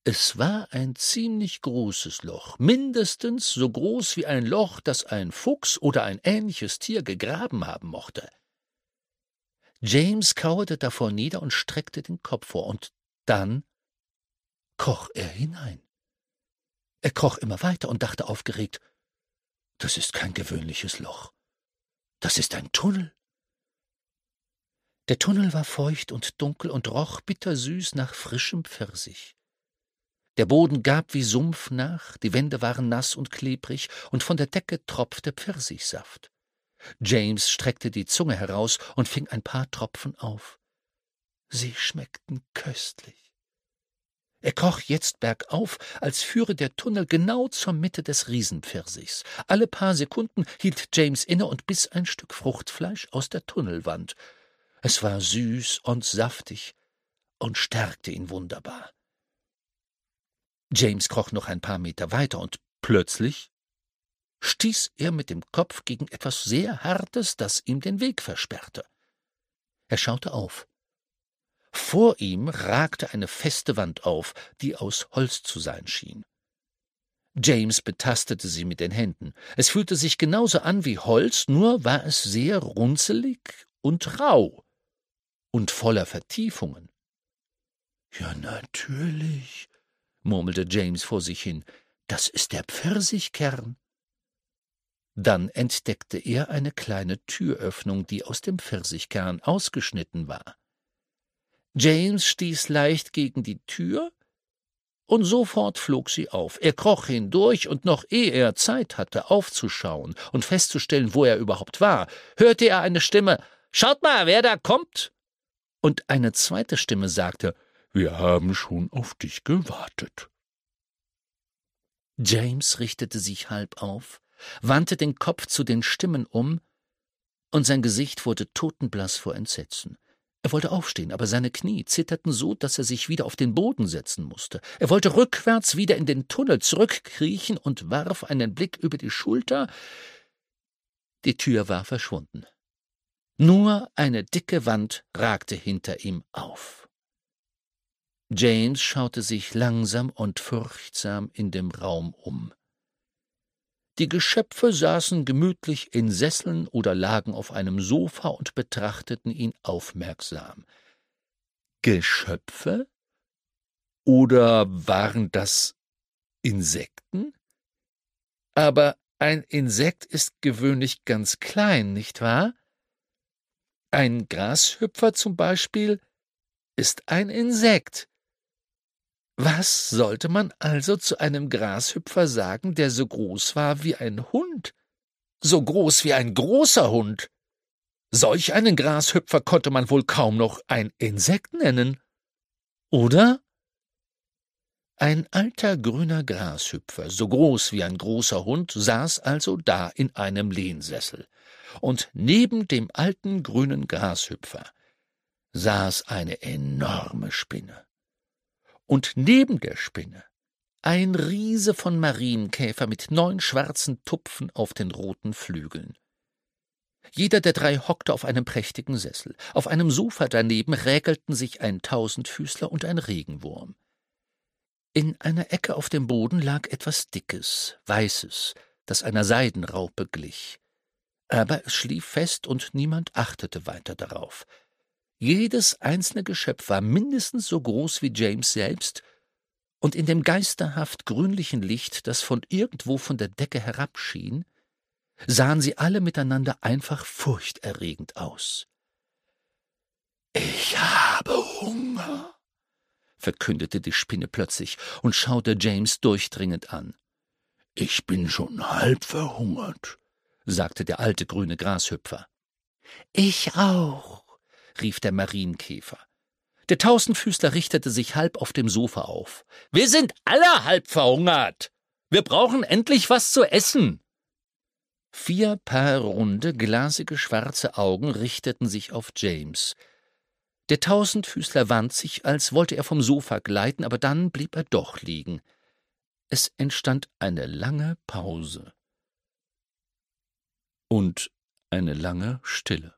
Es war ein ziemlich großes Loch, mindestens so groß wie ein Loch, das ein Fuchs oder ein ähnliches Tier gegraben haben mochte. James kauerte davor nieder und streckte den Kopf vor, und dann kroch er hinein. Er kroch immer weiter und dachte aufgeregt, das ist kein gewöhnliches Loch, das ist ein Tunnel. Der Tunnel war feucht und dunkel und roch bittersüß nach frischem Pfirsich. Der Boden gab wie Sumpf nach, die Wände waren nass und klebrig, und von der Decke tropfte Pfirsichsaft. James streckte die Zunge heraus und fing ein paar Tropfen auf. Sie schmeckten köstlich. Er kroch jetzt bergauf, als führe der Tunnel genau zur Mitte des Riesenpfirsichs. Alle paar Sekunden hielt James inne und biss ein Stück Fruchtfleisch aus der Tunnelwand. Es war süß und saftig und stärkte ihn wunderbar. James kroch noch ein paar Meter weiter, und plötzlich stieß er mit dem Kopf gegen etwas sehr Hartes, das ihm den Weg versperrte. Er schaute auf. Vor ihm ragte eine feste Wand auf, die aus Holz zu sein schien. James betastete sie mit den Händen. Es fühlte sich genauso an wie Holz, nur war es sehr runzelig und rau und voller Vertiefungen. »Ja, natürlich«, murmelte James vor sich hin, »das ist der Pfirsichkern.« Dann entdeckte er eine kleine Türöffnung, die aus dem Pfirsichkern ausgeschnitten war. James stieß leicht gegen die Tür, und sofort flog sie auf. Er kroch hindurch, und noch ehe er Zeit hatte, aufzuschauen und festzustellen, wo er überhaupt war, hörte er eine Stimme, »Schaut mal, wer da kommt!« Und eine zweite Stimme sagte, »Wir haben schon auf dich gewartet.« James richtete sich halb auf, wandte den Kopf zu den Stimmen um, und sein Gesicht wurde totenblass vor Entsetzen. Er wollte aufstehen, aber seine Knie zitterten so, dass er sich wieder auf den Boden setzen musste. Er wollte rückwärts wieder in den Tunnel zurückkriechen und warf einen Blick über die Schulter. Die Tür war verschwunden. Nur eine dicke Wand ragte hinter ihm auf. James schaute sich langsam und furchtsam in dem Raum um. Die Geschöpfe saßen gemütlich in Sesseln oder lagen auf einem Sofa und betrachteten ihn aufmerksam. Geschöpfe? Oder waren das Insekten? Aber ein Insekt ist gewöhnlich ganz klein, nicht wahr? Ein Grashüpfer zum Beispiel ist ein Insekt. Was sollte man also zu einem Grashüpfer sagen, der so groß war wie ein Hund? So groß wie ein großer Hund? Solch einen Grashüpfer konnte man wohl kaum noch ein Insekt nennen, oder? Ein alter grüner Grashüpfer, so groß wie ein großer Hund, saß also da in einem Lehnsessel, und neben dem alten grünen Grashüpfer saß eine enorme Spinne. Und neben der Spinne ein Riese von Marienkäfer mit 9 schwarzen Tupfen auf den roten Flügeln. Jeder der 3 hockte auf einem prächtigen Sessel. Auf einem Sofa daneben räkelten sich ein Tausendfüßler und ein Regenwurm. In einer Ecke auf dem Boden lag etwas Dickes, Weißes, das einer Seidenraupe glich. Aber es schlief fest, und niemand achtete weiter darauf. Jedes einzelne Geschöpf war mindestens so groß wie James selbst, und in dem geisterhaft grünlichen Licht, das von irgendwo von der Decke herabschien, sahen sie alle miteinander einfach furchterregend aus. »Ich habe Hunger«, verkündete die Spinne plötzlich und schaute James durchdringend an. »Ich bin schon halb verhungert«, sagte der alte grüne Grashüpfer. »Ich auch«, rief der Marienkäfer. Der Tausendfüßler richtete sich halb auf dem Sofa auf. »Wir sind alle halb verhungert. Wir brauchen endlich was zu essen.« 4 Paar runde, glasige, schwarze Augen richteten sich auf James. Der Tausendfüßler wand sich, als wollte er vom Sofa gleiten, aber dann blieb er doch liegen. Es entstand eine lange Pause und eine lange Stille.